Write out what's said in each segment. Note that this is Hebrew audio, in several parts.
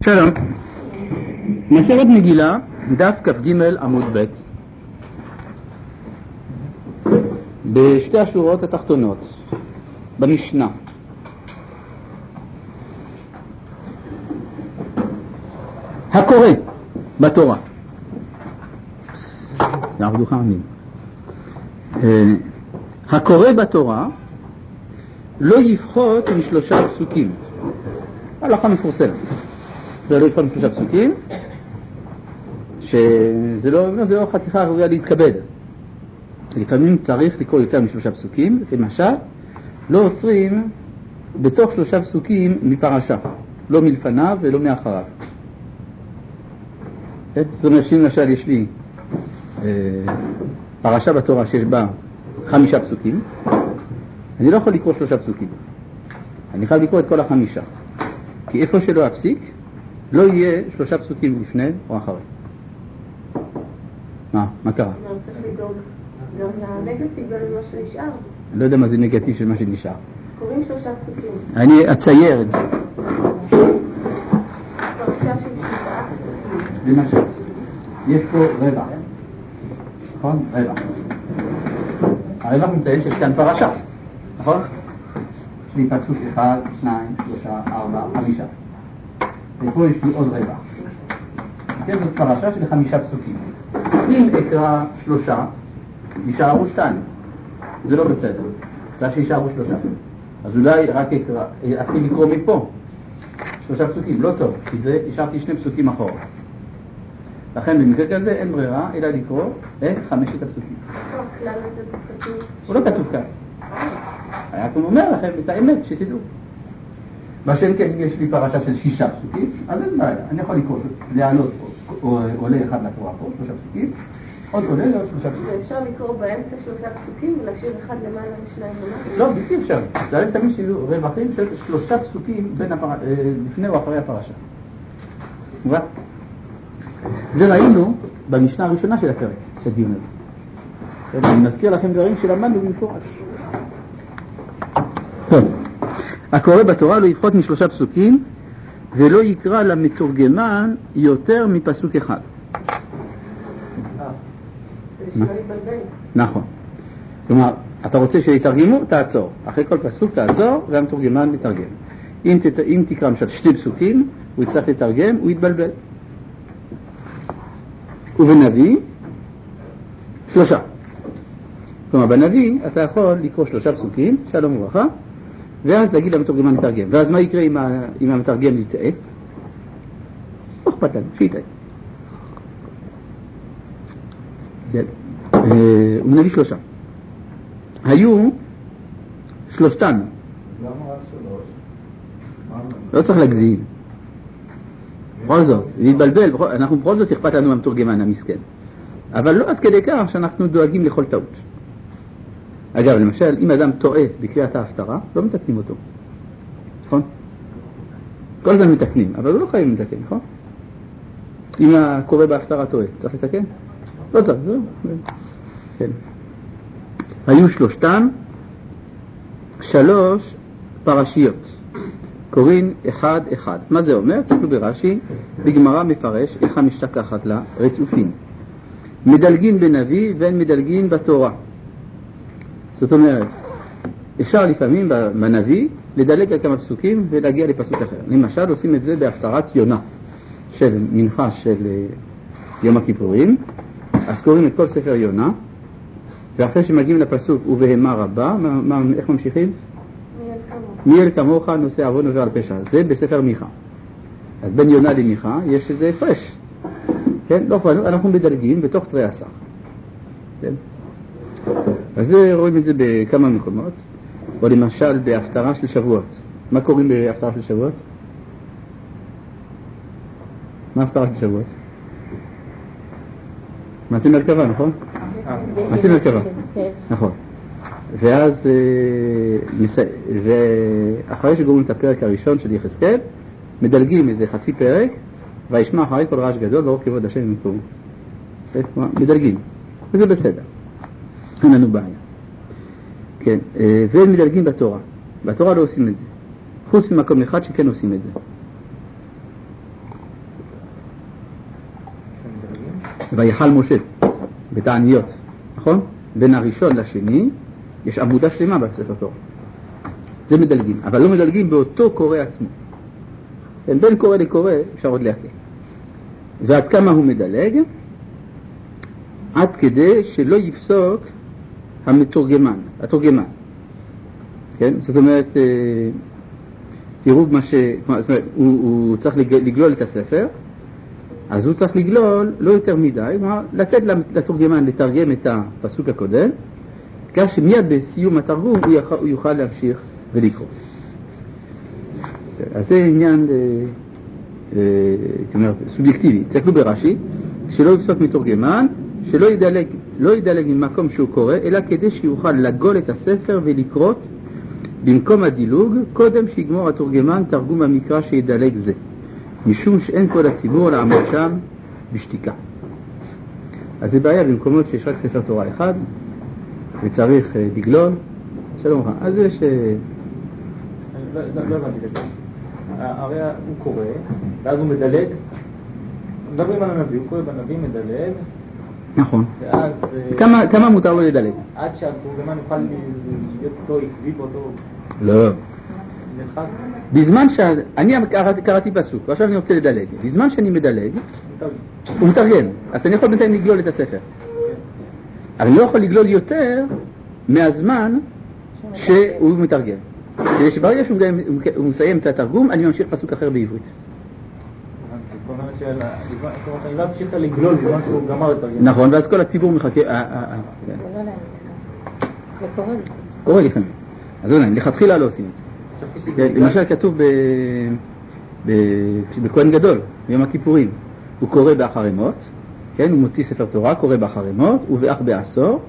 שלום. מסכת מגילה, דף כ"ג עמוד ב', בשתי השורות התחתונות, במשנה. הקורא בתורה. יעבדו חעמים. הקורא בתורה לא יפחות משלושה פסוקים. הלכה מפורסמת. זה לא יפחות משלושה פסוקים, שזה לא חתיכה ראויה להתכבד. לפעמים צריך לקרוא יותר משלושה פסוקים, למשל, לא עוצרים בתוך שלושה פסוקים מפרשה, לא מלפניו ולא מאחריו. זאת אומרת למשל יש לי פרשה בתורה שיש בה 5 פסוקים, אני לא יכול לקרוא 3 פסוקים, אני חייב לקרוא את כל 5, כי איפה שלא אפסיק לא יהיה 3 פסוקים לפני או אחרי. מה קרה? גם הנגטיב למה שנשאר. אני לא יודע מה זה נגטיב של מה שנשאר. קוראים 3 פסוקים. אני אצייר את זה. פרשה של 7. למשל, יש פה רווח. נכון? רווח. הרווח מציין של כאן פרשה. נכון? יש לי פסוק 1, 2, 3, 4, 5. ופה יש לי עוד רווח. זאת פרשה של 5 פסוקים. אם אקרא 3, יישארו 2. זה לא בסדר. צריך שישארו 3. אז אולי רק אתחיל לקרוא מפה 3 פסוקים. לא טוב, כי זה השארתי 2 פסוקים אחורה. לכן במקרה כזה אין ברירה אלא לקרוא את 5 הפסוקים. הוא לא כתוב כאן. היה כמו אומר לכם את האמת, שתדעו. בשם כן, אם יש לי פרשה של 6 פסוקים, אז אין בעיה. אני יכול לקרוא, לעלות עולה אחד לתורה פה, 3 פסוקים, עוד עולה לעוד 3 פסוקים. ואפשר לקרוא באמצע 3 פסוקים ולהשאיר אחד למעלה ו2 למעלה? לא, בלתי אפשר. צריך תמיד שיהיו רווחים של 3 פסוקים לפני או אחרי הפרשה. מובן? זה ראינו במשנה הראשונה של הפרק, את הדיון הזה. אני מזכיר לכם דברים שלמדנו במפורש. טוב. הקורא בתורה לא יפחות מ3 פסוקים ולא יקרא למתורגמן יותר מפסוק אחד. נכון. כלומר, אתה רוצה שיתרגמו, תעצור. אחרי כל פסוק תעצור והמתורגמן מתרגם. אם תקרא למשל 2 פסוקים, הוא יצטרך לתרגם, הוא יתבלבל. ובנביא 3. כלומר, בנביא אתה יכול לקרוא 3 פסוקים, שלום וברכה, ואז להגיד למתורגמן לתרגם. ואז מה יקרה אם המתרגם יטעה? לא אכפת לנו, שיטעה. הוא מביא 3. היו 3. למה רק 3? לא צריך להגזים. בכל זאת, להתבלבל, אנחנו בכל זאת אכפת לנו המתורגמן המסכן. אבל לא עד כדי כך שאנחנו דואגים לכל טעות. אגב, למשל, אם אדם טועה בקריאת ההפטרה, לא מתקנים אותו. נכון? כל הזמן מתקנים, אבל הוא לא חייב לתקן, נכון? אם הקורא בהפטרה טועה, צריך לתקן? לא צריך, לא. כן. היו 3 פרשיות. קוראים 1. מה זה אומר? תסתכלו ברש"י, בגמרא מפרש, איך המשתכחת לה רצופים. מדלגין בנביא ואין מדלגין בתורה. זאת אומרת, אפשר לפעמים בנביא לדלג על כמה פסוקים ולהגיע לפסוק אחר. למשל, עושים את זה בהפטרת יונה של מנחה של יום הכיפורים. אז קוראים את כל ספר יונה, ואחרי שמגיעים לפסוק ובהמה רבה, איך ממשיכים? מי אל כמוך נושא עוון עובר על פשע. זה בספר מיכה. אז בין יונה למיכה יש איזה הפרש. כן? לא, אנחנו מדלגים בתוך תרי עשר. כן? אז רואים את זה בכמה מקומות. או למשל בהפטרה של שבועות. מה קוראים בהפטרה של שבועות? מה הפטרה של שבועות? מעשה מרכבה, נכון? מעשה מרכבה. נכון. ואז ואחרי שגומרים את הפרק הראשון של יחזקאל, מדלגים איזה חצי פרק, וישמע אחרי כל רעש גדול ואור כבוד השם במקום. מדלגים. וזה בסדר. אין לנו בעיה. כן. והם מדלגים בתורה. בתורה לא עושים את זה. חוץ ממקום אחד שכן עושים את זה. ויחל משה בתעניות, נכון? בין הראשון לשני יש עמודה שלמה בספר תורה. זה מדלגים, אבל לא מדלגים באותו קורא עצמו. בין קורא לקורא אפשר עוד להקל. ועד כמה הוא מדלג? עד כדי שלא יפסוק התורגמן. כן? זאת אומרת, תראו מה זאת אומרת, הוא צריך לגלול את הספר, אז הוא צריך לגלול לא יותר מדי, לתת לתורגמן לתרגם את הפסוק הקודם, כך שמיד בסיום התרגום הוא יוכל להמשיך ולקרוא. אז זה עניין סובייקטיבי. תסתכלו ברש"י, שלא יפסוק מתורגמן, שלא ידלג ממקום שהוא קורא, אלא כדי שיוכל לגול את הספר ולקרות במקום הדילוג, קודם שיגמור התורגמן תרגום המקרא שידלג זה, משום שאין כל הציבור לעמוד שם בשתיקה. אז זה בעיה במקומות שיש רק ספר תורה אחד וצריך לגלול. שלום לך. אז יש לא הבנתי את זה. הרי הוא קורא ואז הוא מדלג, מדברים על הנביא, הוא קורא בנביא, מדלג, נכון. ואז כמה מותר לו לדלג? עד שהתורגמן יוכל להיות אותו עקבי באותו לא. מרחק. בזמן שאני קראתי פסוק ועכשיו אני רוצה לדלג, בזמן שאני מדלג הוא מתרגם, אז אני יכול בינתיים לגלול את הספר, אבל אני לא יכול לגלול יותר מהזמן שהוא מתרגם, כדי שברגע שהוא מסיים את התרגום אני ממשיך פסוק אחר בעברית. זאת אומרת שאני לא אמשיך לגלול בזמן שהוא גמר לתרגם. נכון, ואז כל הציבור מחכה. זה קורה. קורה לפעמים. אז לכתחילה לא עושים את זה. למשל כתוב בכהן גדול, ביום הכיפורים, הוא קורא באחרי מות, כן? הוא מוציא ספר תורה, קורא באחרי מות, ובאח בעשור,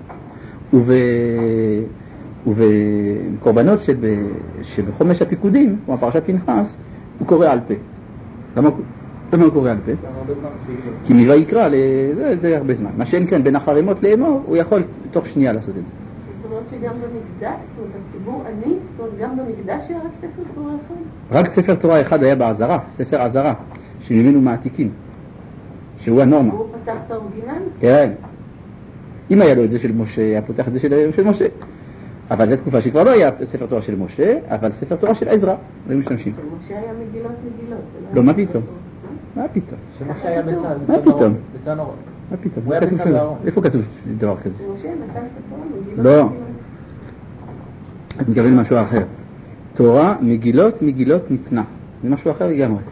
ובקורבנות שבחומש הפיקודים, כמו פרשת פנחס, הוא קורא על פה. למה הוא קורא על פה? כי מויקרא, זה הרבה זמן. מה שאין כן בין אחרי מות לאמור, הוא יכול תוך שנייה לעשות את זה. זאת אומרת שגם במקדש, זאת אומרת, הציבור עני, זאת אומרת, גם במקדש היה רק ספר תורה אחד? רק ספר תורה אחד היה בעזרה, ספר עזרה, שממנו מעתיקים, שהוא הנורמה. הוא פתח את האורגינל? כן. אם היה לו את זה של משה, היה פותח את זה של משה. אבל זו תקופה שכבר לא היה ספר תורה של משה, אבל ספר תורה של עזרא, והיו משתמשים. משה היה מגילות. לא, מה פתאום? מה פתאום? שמשה היה בצד. מה פתאום? בצד נורא. מה פתאום? הוא היה בצד בארון. איפה כתוב דבר כזה? משה נתן את התורה, מגילות. לא. את מתכוון משהו אחר. תורה, מגילות ניתנה. זה משהו אחר לגמרי.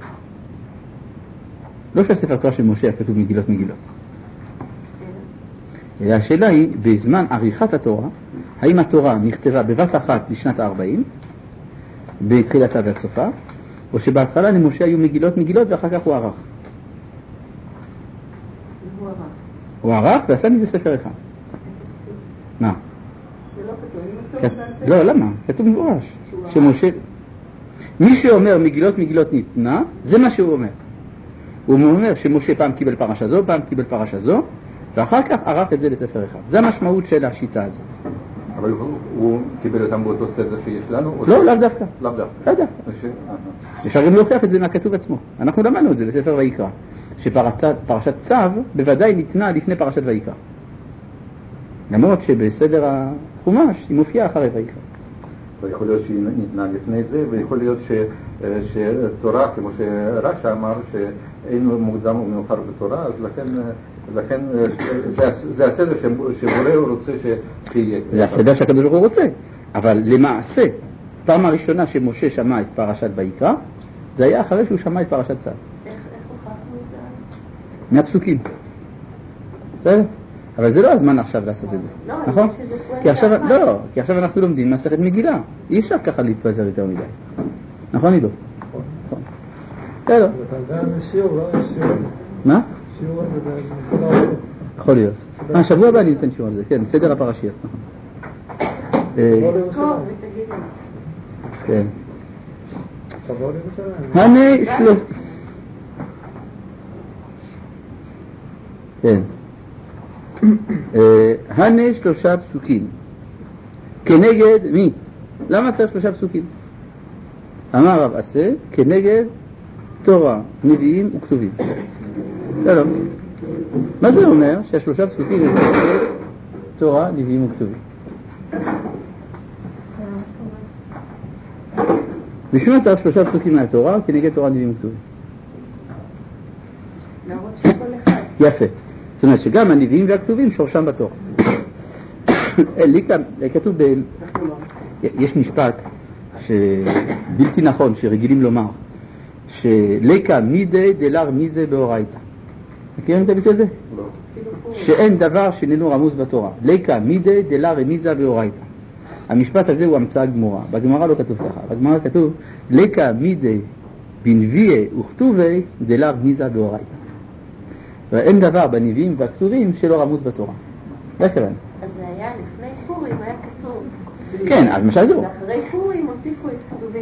לא שהספר תורה של משה כתוב מגילות. אלא השאלה היא, בזמן עריכת התורה, האם התורה נכתבה בבת אחת בשנת ה-40, בתחילתה ועד סופה, או שבהתחלה למשה היו מגילות ואחר כך הוא ערך. הוא ערך ועשה מזה ספר אחד. מה? זה לא כתוב. לא, למה? כתוב מפורש. שמשה... מי שאומר מגילות ניתנה, זה מה שהוא אומר. הוא אומר שמשה פעם קיבל פרשה זו, פעם קיבל פרשה זו, ואחר כך ערך את זה לספר אחד. זה המשמעות של השיטה הזאת. אבל הוא קיבל אותם באותו סדר שיש לנו? לא, לאו דווקא. לאו דווקא. אפשר גם להוכיח את זה מהכתוב עצמו. אנחנו למדנו את זה בספר ויקרא, שפרשת צו בוודאי ניתנה לפני פרשת ויקרא. למרות שבסדר החומש היא מופיעה אחרי ויקרא. ויכול להיות שהיא ניתנה לפני זה, ויכול להיות שתורה, כמו שרש"י אמר, שאין מוקדם ומאוחר בתורה, אז לכן זה הסדר שבורא הוא רוצה שיהיה. זה הסדר שהקדוש ברוך הוא רוצה, אבל למעשה, פעם הראשונה שמשה שמע את פרשת ויקרא, זה היה אחרי שהוא שמע את פרשת צו. איך הוכחנו את זה? מהפסוקים. בסדר? אבל זה לא הזמן עכשיו לעשות את זה, נכון? כי עכשיו אנחנו לומדים מסכת מגילה. אי אפשר ככה להתפזר יותר מדי. נכון, עידו? נכון. בסדר. מה? שיעור הזה, יכול להיות. שבוע הבא אני נותן שיעור על זה, כן, סדר הפרשיות, נכון. כן. כן. הנה שלושה פסוקים. כנגד מי? למה צריך שלושה פסוקים? אמר רב עשה, כנגד תורה, נביאים וכתובים. שלום. מה זה אומר? שהשלושה פסוקים הם תורה, נביאים וכתובים. בשביל מה צריך שלושה פסוקים מהתורה כנגד תורה, נביאים וכתובים? להראות שכל אחד. יפה. זאת אומרת שגם הנביאים והכתובים שורשם בתורה. כתוב יש משפט שבלתי נכון שרגילים לומר שליקה מידי דלר מיזה באורייתא. מכירים את הביטוי הזה? לא. שאין דבר שאיננו רמוז בתורה. ליקה מידי דלר מיזה באורייתא. המשפט הזה הוא המצאה גמורה. בגמרא לא כתוב ככה. בגמרא כתוב ליקה מידי בנביאי וכתובי דלר מיזה באורייתא. ואין דבר בנביאים והכתובים שלא רמוז בתורה. זה הכוונה. אז זה היה לפני פורים, היה כתוב. כן, אז משל זהו. ואחרי פורים הוסיפו את כתובים.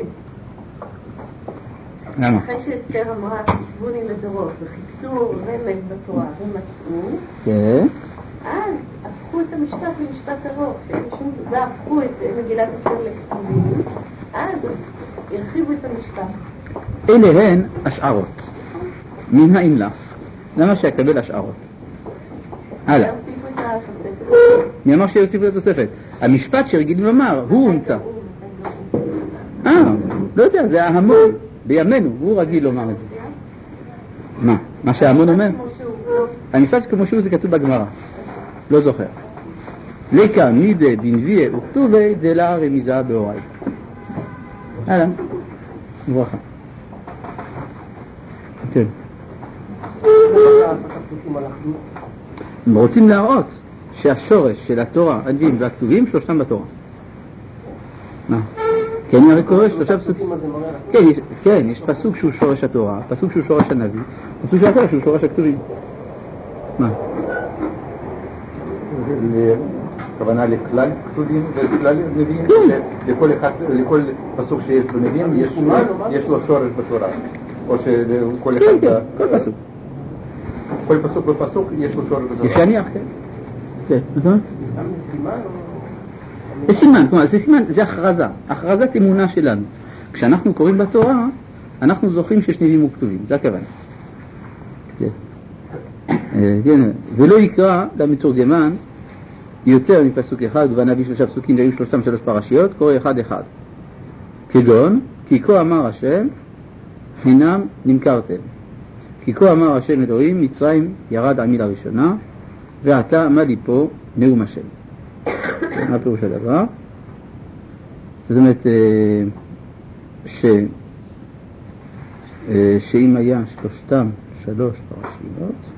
למה? אחרי שאסתר אמרה, כתבוני לדורות, וחיפשו רמז בתורה ומצאו, כן. אז הפכו את המשפט למשפט ארוך, שאין שום דבר, הפכו את מגילת אסתר לכתובים, אז הרחיבו את המשפט. אלה הן השערות. מן האם לך. למה שיקבל השערות? הלאה. הוסיפו את התוספת. מי אמר שיוסיפו את התוספת? המשפט שרגילים לומר, הוא הומצא. לא יודע, זה ההמון. בימינו, הוא רגיל לומר את זה. מה? מה שההמון אומר? המשפט כמו שהוא זה כתוב בגמרא. לא זוכר. ליקה מידי בנביאי וכתובי דלה רמיזה באורייתא. הלאה. ברכה. כן. הם רוצים להראות שהשורש של התורה, הנביאים והכתובים, שלושתם בתורה. מה? כן, אני הרי קורא שלושה פסוקים. כן, יש פסוק שהוא שורש התורה, פסוק שהוא שורש הנביא, פסוק של התורה שהוא שורש הכתובים. מה? הכוונה לכלל כתובים וכלל נביאים? לכל פסוק שיש בו נביאים יש לו שורש בתורה? או שכל אחד... כן, כל פסוק. כל פסוק ופסוק יש לו שורש בתורה? יש להניח, כן. כן, נכון? זה סימן, כלומר, זה סימן, זה הכרזה, הכרזת אמונה שלנו. כשאנחנו קוראים בתורה, אנחנו זוכרים שיש נביאים וכתובים, זה הכוונה. כן. ולא יקרא למתורגמן יותר מפסוק אחד, ובנביא שלושה פסוקים, והיו שלושתם שלוש פרשיות, קורא אחד אחד. כגון, כי כה אמר השם, חינם נמכרתם. כי כה אמר השם אלוהים, מצרים ירד עמי לראשונה, ועתה עמד לי פה נאום השם. מה פירוש הדבר? זאת אומרת שאם היה שלושתם שלוש פרשיות,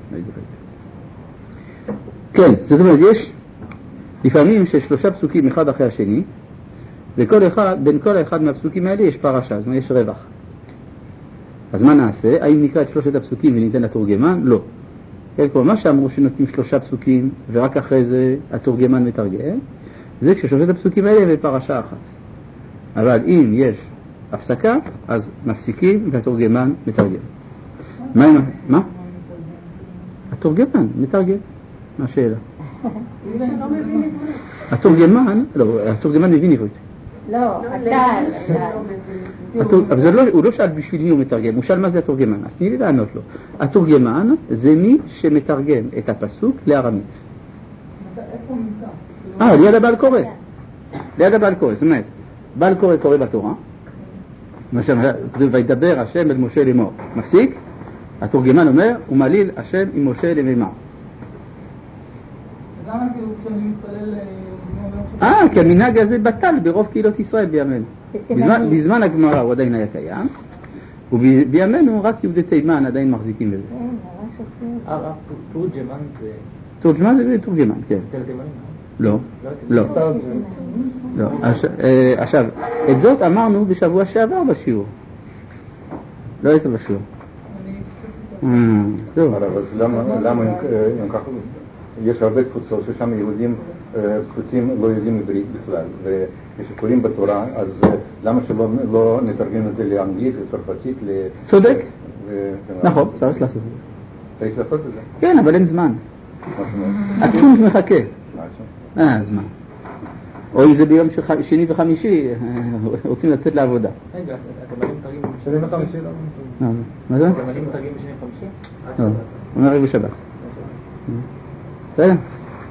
כן, זאת אומרת יש לפעמים ששלושה פסוקים אחד אחרי השני, בין כל אחד מהפסוקים האלה יש פרשה, זאת אומרת יש רווח. אז מה נעשה? האם נקרא את שלושת הפסוקים וניתן לתורגמן? לא. כן, כל מה שאמרו שנותנים שלושה פסוקים ורק אחרי זה התורגמן מתרגם, זה כששלושת הפסוקים האלה הם בפרשה אחת. אבל אם יש הפסקה, אז מפסיקים והתורגמן מתרגם. מה? התורגמן מתרגם. מה השאלה? התורגמן מבין עברית. לא, אבל הוא לא שאל בשביל מי הוא מתרגם, הוא שאל מה זה התורגמן. אז תני לי לענות לו. התורגמן זה מי שמתרגם את הפסוק לארמית. איפה הוא נמצא? ליד הבעל קורא. ליד הבעל קורא, זאת אומרת, בעל קורא בתורה, וידבר השם אל משה לאמור. מפסיק, התורגמן אומר, ומעליל השם עם משה למימר. אז למה כאילו כשאני מתפלל... כי המנהג הזה בטל ברוב קהילות ישראל בימינו. בזמן הגמרא הוא עדיין היה קיים, ובימינו רק יהודי תימן עדיין מחזיקים בזה. תורג'מן זה... תורג'מן זה תורג'מן, כן. אצל התימנים? לא. עכשיו, את זאת אמרנו בשבוע שעבר בשיעור. לא היית בשיעור. אז למה הם ככה? יש הרבה קבוצות ששם יהודים פשוטים לא יודעים עברית בכלל, וכשקוראים בתורה, אז למה שלא נתרגם את זה לאנגלית, לצרפתית, צודק. נכון, צריך לעשות את זה. צריך לעשות את זה? כן, אבל אין זמן. הצ'ונט מחכה. זמן. או אם זה ביום שני וחמישי, רוצים לצאת לעבודה. רגע, אתם מלאים מתרגם בשני וחמישי? מה זה? אתם מלאים מתרגם בשני וחמישי? אומר רק בשבת. בסדר?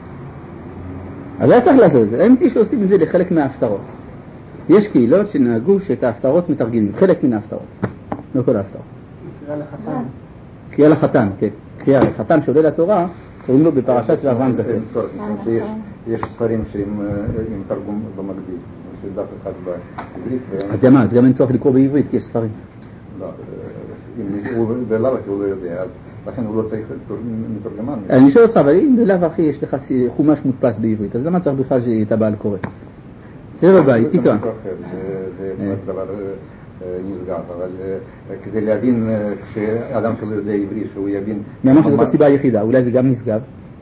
אז היה צריך לעשות את זה. האמת היא שעושים את זה לחלק מההפטרות. יש קהילות שנהגו שאת ההפטרות מתרגמים, חלק מן ההפטרות, לא כל ההפטרות. קריאה לחתן. קריאה לחתן, כן. קריאה לחתן שעולה לתורה, קוראים לו בפרשת של אברהם זקן. יש ספרים עם תרגום במקביל, שדף אחד בעברית. אתה יודע מה, אז גם אין צורך לקרוא בעברית, כי יש ספרים. לא, בלאו הכי הוא לא יודע, אז לכן הוא לא צריך מתורגמן. אני שואל אותך, אבל אם בלאו הכי יש לך חומש מודפס בעברית, אז למה צריך בכלל שאתה בעל קורא? זה בבית, תקרא. זה דבר נסגר, אבל כדי להבין, כשאדם שלא יודע עברית, שהוא יבין... מי אמר שזאת הסיבה היחידה, אולי זה גם נסגר?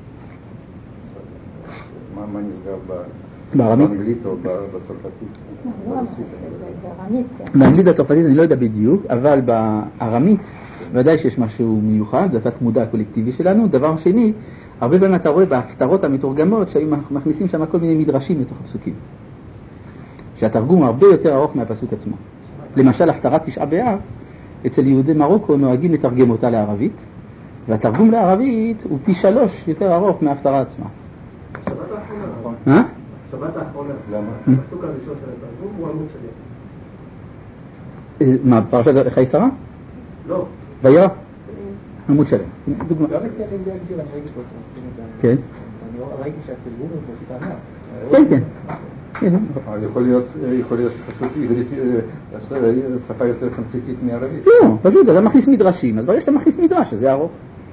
מה נסגר בארמית? באנגלית או בצרפתית? באנגלית הצרפתית אני לא יודע בדיוק, אבל בארמית ודאי שיש משהו מיוחד, זה התת מודע הקולקטיבי שלנו. דבר שני, הרבה פעמים אתה רואה בהפטרות המתורגמות שהיו מכניסים שם כל מיני מדרשים לתוך הפסוקים, שהתרגום הרבה יותר ארוך מהפסוק עצמו. למשל הפטרת תשעה באב, אצל יהודי מרוקו נוהגים לתרגם אותה לערבית, והתרגום לערבית הוא פי 3 יותר ארוך מההפטרה עצמה. שבת האחרונה. מה? שבת האחרונה. למה? הפסוק הראשון של התרגום הוא עמוד שלם. מה, פרשת חיי שרה? לא. וירא? עמוד שלם. דוגמה. גם אצלי אני אגדיר, אני ראיתי פה עושים את זה. כן. אני ראיתי שהתרגום הוא בשיטה ענק. כן, כן. יכול להיות שפשוט עברית שפה יותר תמציתית מערבית. לא, פשוט, אתה מכניס מדרשים, אז ברגע שאתה מכניס מדרש, אז זה ארוך.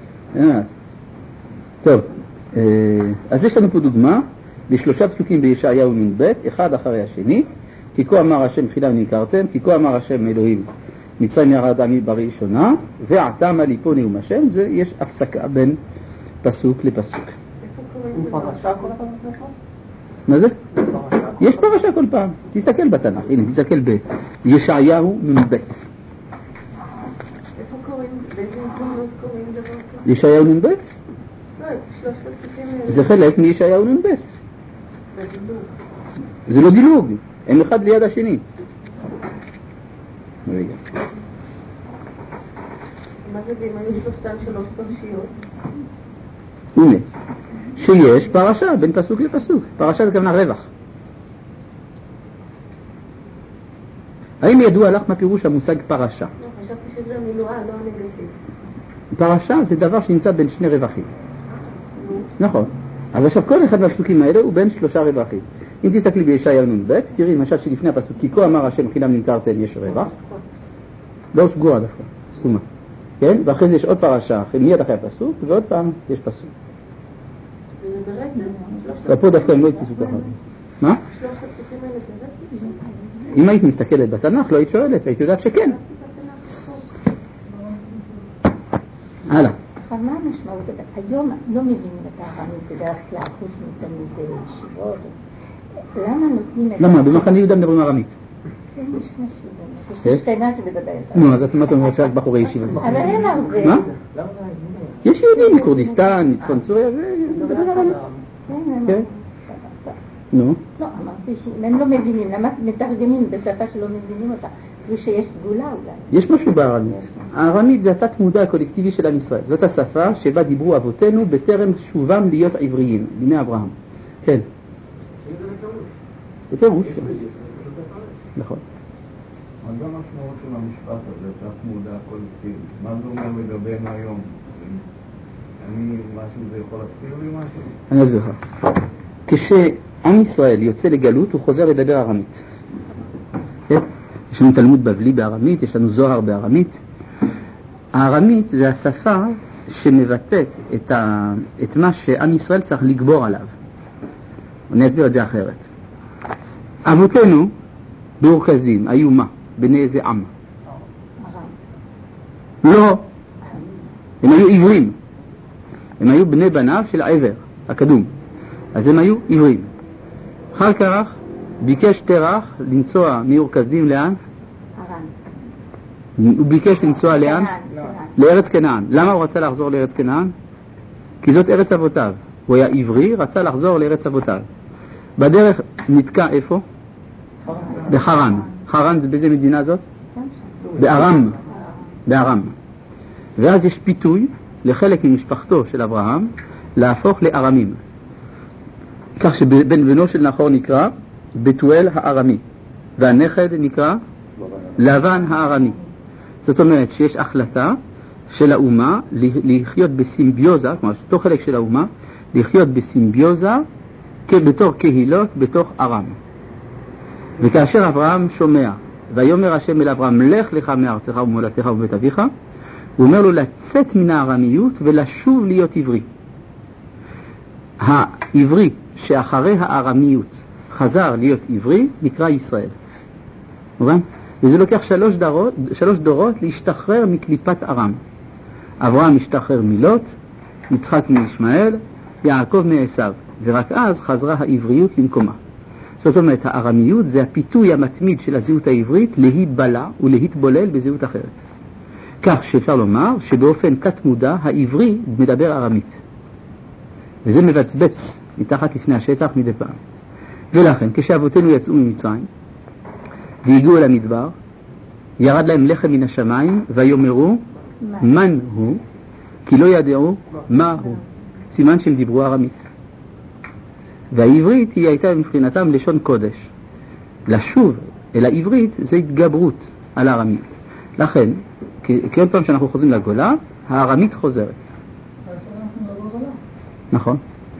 טוב, אז יש לנו פה דוגמה לשלושה פסוקים בישעיהו נ"ב, אחד אחרי השני. כי כה אמר השם תחילה וננקרתם, כי כה אמר השם אלוהים מצרים ירד עמי בראשונה, ועתה אמר לי פה נאום השם. זה יש הפסקה בין פסוק לפסוק. פרשה כל פעם? מה זה? יש פרשה כל פעם. תסתכל בתנ"ך, הנה תסתכל בישעיהו נ"ב. איפה קוראים? באיזה הזדמנות קוראים דבר כזה? ישעיהו נ"ב? לא, שלושת הפסוקים האלה. זה חלק מישעיהו נ"ב. זה דילוג. זה לא דילוג, הם אחד ליד השני. רגע. מה זה אם היו שלושתן שלוש פרשיות? הנה, שיש פרשה בין פסוק לפסוק. פרשה זה כוונה רווח. האם ידוע לך מה פירוש המושג פרשה? לא, חשבתי שזה המילואה, לא הנגטיב. פרשה זה דבר שנמצא בין שני רווחים. נכון. אז עכשיו כל אחד מהפסוקים האלה הוא בין שלושה רווחים. אם תסתכלי בישעיהו נ"ב, תראי למשל שלפני הפסוק כי כה אמר השם חינם נמכרתם, יש רווח. לא שגורה דווקא, סתומה. כן? ואחרי זה יש עוד פרשה, מיד אחרי הפסוק, ועוד פעם יש פסוק. זה ברצף? ופה דווקא הם לא יתפסו ככה. מה? שלושת הפסוקים האלה זה ברצף? אם היית מסתכלת בתנ"ך לא היית שואלת, והיית יודעת שכן. הלאה. אבל מה המשמעות? היום לא מבינים את הארמית בדרך כלל, חוץ מתלמידי ישיבות. למה נותנים את... למה? במחנה יהודה מדברים ארמית. כן, יש משהו באמת. יש שכנה שבוודאי... נו, אז מה אתה אומרת שרק בחורי ישיבה? אבל אין הרבה. מה? יש יהודים מכורדיסטן, מצפון סוריה, ומדברים ארמית. כן. נו. לא, אמרתי שאם הם לא מבינים, למה מתרגמים בשפה שלא מבינים אותה? כאילו שיש סגולה אולי. יש משהו בארמית. הארמית זה התת מודע הקולקטיבי של עם ישראל. זאת השפה שבה דיברו אבותינו בטרם שובם להיות עבריים, בימי אברהם. כן. זה פירוש. נכון. מה זה המשמעות של המשפט הזה, תת מודע קולקטיבי? מה זה אומר לגבינו היום? משהו זה יכול להסביר לי משהו? אני אסביר לך. כשעם ישראל יוצא לגלות הוא חוזר לדבר ארמית. יש לנו תלמוד בבלי בארמית, יש לנו זוהר בארמית. הארמית זה השפה שמבטאת את מה שעם ישראל צריך לגבור עליו. אני אסביר את זה אחרת. אבותינו באורקזים היו מה? בני איזה עם? לא. הם היו עברים. הם היו בני בניו של העבר, הקדום. אז הם היו עברים. אחר כך ביקש תרח לנסוע מאורקזים לאן? הוא ביקש לנסוע לאן? לארץ כנען. למה הוא רצה לחזור לארץ כנען? כי זאת ארץ אבותיו. הוא היה עברי, רצה לחזור לארץ אבותיו. בדרך נתקע איפה? בחרן. חרן זה באיזה מדינה זאת? בארם. בארם. ואז יש פיתוי לחלק ממשפחתו של אברהם להפוך לארמים. כך שבן בנו של נחור נקרא בתואל הארמי, והנכד נקרא לבן הארמי. זאת אומרת שיש החלטה של האומה לחיות בסימביוזה, כלומר תוך חלק של האומה, לחיות בסימביוזה בתור קהילות בתוך ארם. וכאשר אברהם שומע, ויאמר השם אל אברהם, לך לך מארצך וממולדתך ומבית אביך, הוא אומר לו לצאת מן הארמיות ולשוב להיות עברי. העברי שאחרי הארמיות חזר להיות עברי נקרא ישראל. מובן? וזה לוקח 3 דורות להשתחרר מקליפת ארם. אברהם משתחרר מלוט, יצחק מישמעאל, יעקב מעשיו, ורק אז חזרה העבריות למקומה. זאת אומרת, הארמיות זה הפיתוי המתמיד של הזהות העברית להיבלע ולהתבולל בזהות אחרת. כך שאפשר לומר שבאופן תת מודע העברי מדבר ארמית. וזה מבצבץ מתחת לפני השטח מדי פעם. ולכן, כשאבותינו יצאו ממצרים והגיעו אל המדבר, ירד להם לחם מן השמיים ויאמרו מן הוא, כי לא ידעו מה הוא. סימן שהם דיברו ארמית. והעברית היא הייתה מבחינתם לשון קודש. לשוב אל העברית זה התגברות על הארמית. לכן, כל פעם שאנחנו חוזרים לגולה, הארמית חוזרת. נכון.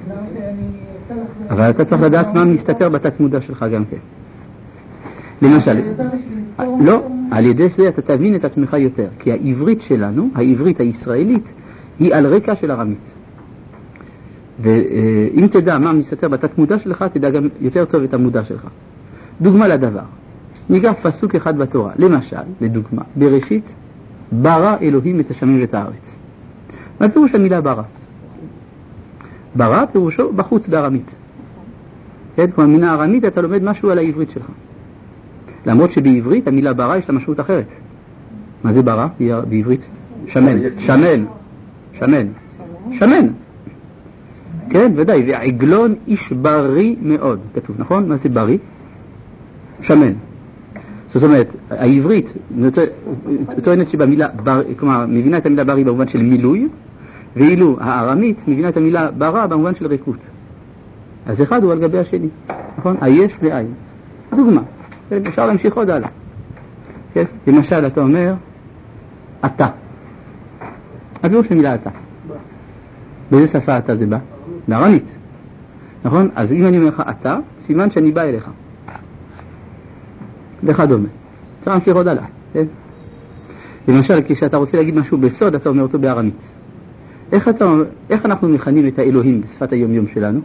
אבל אתה צריך לדעת מה מסתתר בתת מודע שלך גם כן. למשל, לא, על ידי זה אתה תבין את עצמך יותר, כי העברית שלנו, העברית הישראלית, היא על רקע של ארמית. ואם תדע מה מסתתר בתת מודע שלך, תדע גם יותר טוב את המודע שלך. דוגמה לדבר, ניקח פסוק אחד בתורה, למשל, לדוגמה, בראשית, ברא אלוהים את השמים ואת הארץ. מה פירוש המילה ברא? ברא פירושו בחוץ בארמית. כן? כלומר, מן הארמית אתה לומד משהו על העברית שלך. למרות שבעברית המילה ברא יש לה משמעות אחרת. מה זה ברא בעברית? שמן. שמן. שמן. שמן. כן, ודאי. ועגלון איש בריא מאוד. כתוב, נכון? מה זה בריא? שמן. זאת אומרת, העברית טוענת שבמילה, כלומר, מבינה את המילה בריא במובן של מילוי, ואילו הארמית מבינה את המילה ברא במובן של ריקות. אז אחד הוא על גבי השני. נכון? היש ועין. דוגמה. אפשר להמשיך עוד הלאה. כן? למשל, אתה אומר, אתה. הפירוש של מילה אתה. באיזה שפה אתה זה בא? בארמית. נכון? אז אם אני אומר לך אתה, סימן שאני בא אליך. וכדומה. אפשר להמשיך עוד הלאה. כן? למשל, כשאתה רוצה להגיד משהו בסוד, אתה אומר אותו בארמית. איך אנחנו מכנים את האלוהים בשפת היום-יום שלנו?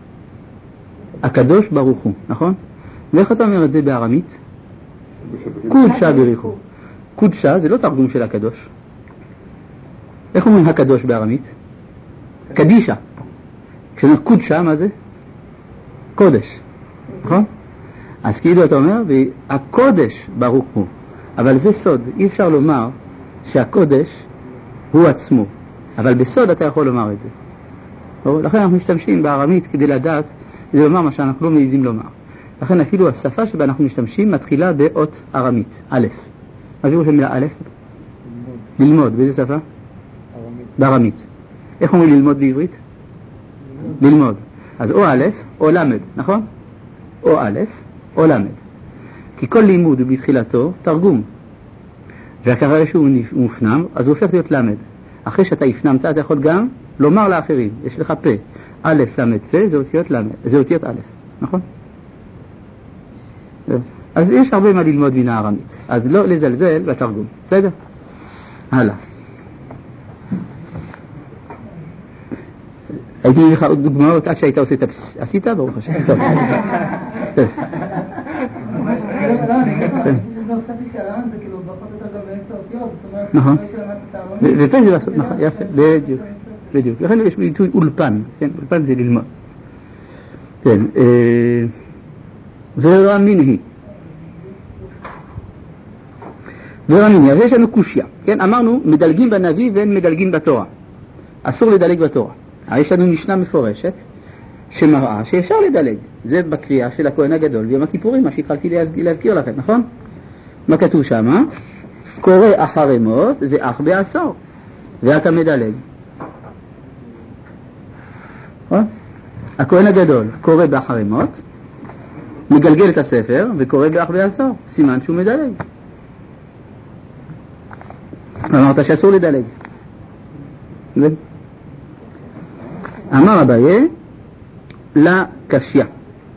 הקדוש ברוך הוא, נכון? ואיך אתה אומר את זה בארמית? קודשה בריחו. קודשה זה לא תרגום של הקדוש. איך אומרים הקדוש בארמית? קדישה. כשאומר קודשה, מה זה? קודש. נכון? אז כאילו אתה אומר, והקודש ברוך הוא. אבל זה סוד. אי אפשר לומר שהקודש הוא עצמו. אבל בסוד אתה יכול לומר את זה. לכן אנחנו משתמשים בארמית כדי לדעת, כדי לומר מה שאנחנו לא מעיזים לומר. לכן אפילו השפה שבה אנחנו משתמשים מתחילה באות ארמית, א'. הביאו של מילה א'? ללמוד. באיזה שפה? בארמית. איך אומרים ללמוד בעברית? ללמוד. אז או א' או למד, נכון? או א' או למד. כי כל לימוד הוא בתחילתו תרגום. ואחרי שהוא מופנם, אז הוא הופך להיות למד. אחרי שאתה הפנמת, אתה יכול גם לומר לאחרים. יש לך פה. א', למד, פה, זה אותיות א'. נכון? אז יש הרבה מה ללמוד מן הארמית. אז לא לזלזל בתרגום. בסדר? הלאה. הייתי מביא לך עוד דוגמאות עד שהיית עושה את הפס... עשית? ברוך השם. טוב. לא חשבתי שהלמד זה כאילו בפחות יותר גם באמצע אותיות. נכון. ופה זה לעשות, נכון, יפה. בדיוק. בדיוק. לכן יש ביטוי אולפן. אולפן זה ללמוד. כן. ורמין היא. אז יש לנו קושיה. כן, אמרנו, מדלגים בנביא ואין מדלגים בתורה. אסור לדלג בתורה. יש לנו משנה מפורשת שמראה שאפשר לדלג. זה בקריאה של הכהן הגדול ביום הכיפורים, מה שהתחלתי להזכיר לכם, נכון? מה כתוב שם? קורא אחרי מות ואח בעשור. ואתה מדלג. הכהן הגדול קורא באחרי מות, מגלגל את הספר וקורא באח בעשור, סימן שהוא מדלג. אמרת שאסור לדלג. אמר אביי לקשיא,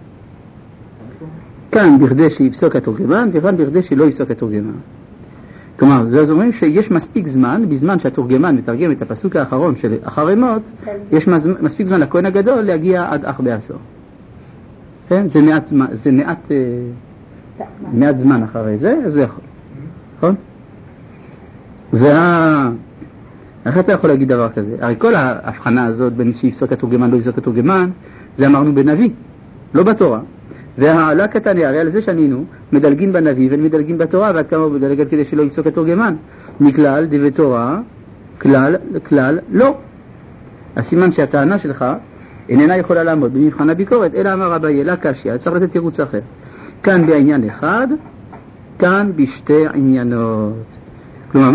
כאן בכדי שיפסוק התורגמן וכאן בכדי שלא יפסוק התורגמן. כלומר, זה אומרים שיש מספיק זמן, בזמן שהתורגמן מתרגם את הפסוק האחרון של אחרי מות, יש מספיק זמן לכהן הגדול להגיע עד אח בעשור. כן? זה מעט זמן אחרי זה, אז הוא יכול. נכון? איך אתה יכול להגיד דבר כזה? הרי כל ההבחנה הזאת בין שיפסוק התורגמן לא יפסוק התורגמן, זה אמרנו בנביא, לא בתורה. והעלה קטן, הרי על זה שנינו מדלגין בנביא ומדלגין בתורה, ועד כמה הוא מדלג כדי שלא יפסוק התורגמן. מכלל דברי תורה, כלל לא. הסימן שהטענה שלך איננה יכולה לעמוד במבחן הביקורת, אלא אמר אביי לקשיא, צריך לתת תירוץ אחר. כאן בעניין אחד, כאן בשתי עניינות. כלומר,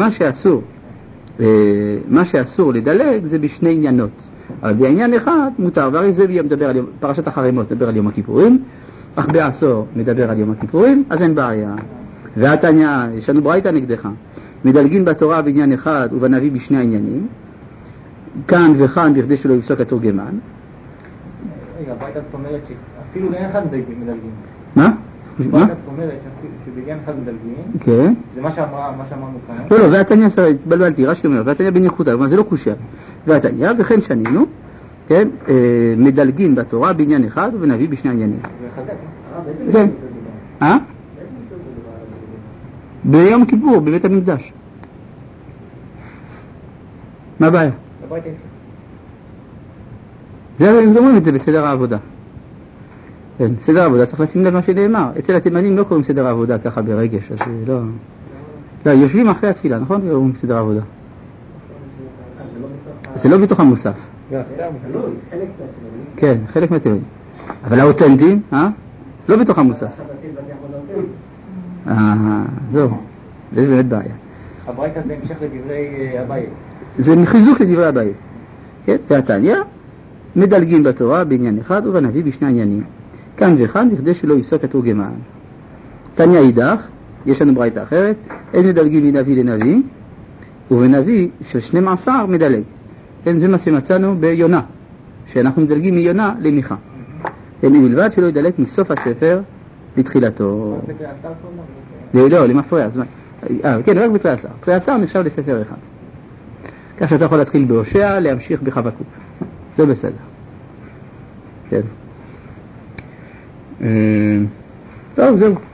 מה שאסור לדלג זה בשני עניינות. אבל בעניין אחד מותר, והרי זה מדבר על פרשת אחרי מות, מדבר על יום הכיפורים, אך בעשור מדבר על יום הכיפורים, אז אין בעיה. והתניא, יש לנו ברייתא נגדך, מדלגין בתורה בעניין אחד ובנביא בשני העניינים, כאן וכאן בכדי שלא יפסוק התורגמן. רגע, ברייתא זאת אומרת שאפילו בעניין אחד מדלגין. מה? ברייתא זאת אומרת שבעניין אחד מדלגין, כן. זה מה שאמרנו כאן. לא, והתניא, התבלבלתי, רש"י אומר, והתניא בניחותא, אבל זה לא קושיה. והתניא, וכן שנינו, כן, מדלגין בתורה בעניין אחד ובנביא בשני העניינים. כן. ביום כיפור, בבית המקדש. מה הבעיה? זה אומרים את זה בסדר העבודה. כן, סדר העבודה צריך לשים לב מה שנאמר. אצל התימנים לא קוראים סדר העבודה ככה ברגש, אז לא, יושבים אחרי התפילה, נכון? קוראים סדר העבודה. זה לא בתוך המוסף. כן, חלק מהתימנים. אבל האותנטיים, לא בתוך המוסף. זהו, זה באמת בעיה. הברייתא זה המשך לדברי אביי. זה חיזוק לדברי אביי. כן, והתניא מדלגין בתורה בעניין אחד ובנביא בשני עניינים. כאן וכאן בכדי שלא יפסוק התורגמן. תניא אידך, יש לנו ברייתא אחרת, אין מדלגים מנביא לנביא, ובנביא של 12 מדלג. כן, זה מה שמצאנו ביונה, שאנחנו מדלגים מיונה למיכה. מלבד שלא ידלג מסוף הספר לתחילתו. לא, למפרע. כן, רק בתרי עשר. תרי עשר נחשב לספר אחד. כך שאתה יכול להתחיל בהושע, להמשיך בחבקוק. זה בסדר. כן. טוב, זהו.